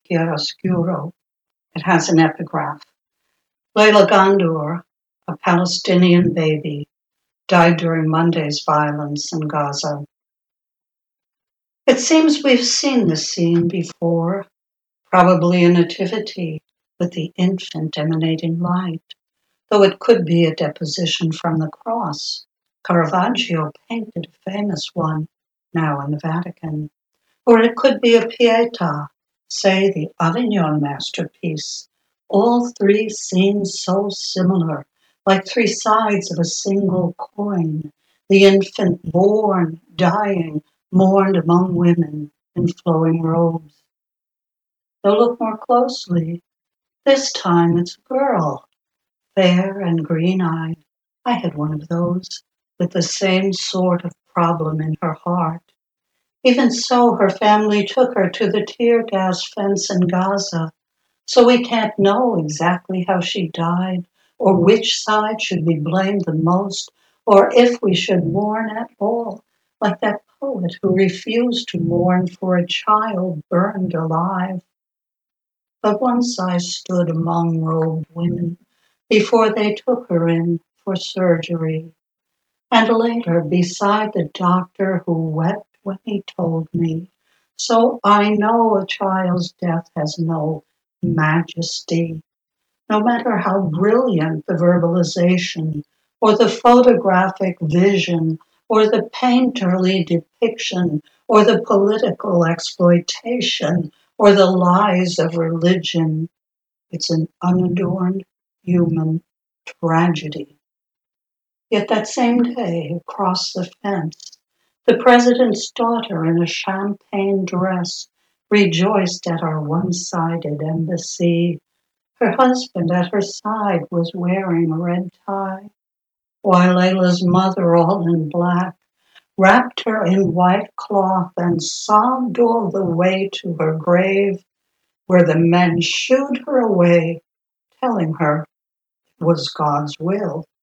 chiaroscuro. It has an epigraph. Layla Gandour, a Palestinian baby, died during Monday's violence in Gaza. It seems we've seen this scene before, probably a nativity with the infant emanating light, though it could be a deposition from the cross. Caravaggio painted a famous one, now in the Vatican. Or it could be a Pietà, say the Avignon masterpiece. All three seem so similar, like three sides of a single coin. The infant born, dying, mourned among women in flowing robes. Though look more closely, this time it's a girl, fair and green-eyed. I had one of those, with the same sort of problem in her heart. Even so, her family took her to the tear gas fence in Gaza, so we can't know exactly how she died, or which side should be blamed the most, or if we should mourn at all, like that poet who refused to mourn for a child burned alive. But once I stood among robed women before they took her in for surgery, and later beside the doctor who wept when he told me. So I know a child's death has no majesty, no matter how brilliant the verbalization, or the photographic vision, or the painterly depiction, or the political exploitation, or the lies of religion. It's an unadorned human tragedy. Yet that same day, across the fence, the president's daughter in a champagne dress rejoiced at our one-sided embassy. Her husband at her side was wearing a red tie, while Layla's mother, all in black, wrapped her in white cloth and sobbed all the way to her grave, where the men shooed her away, telling her it was God's will.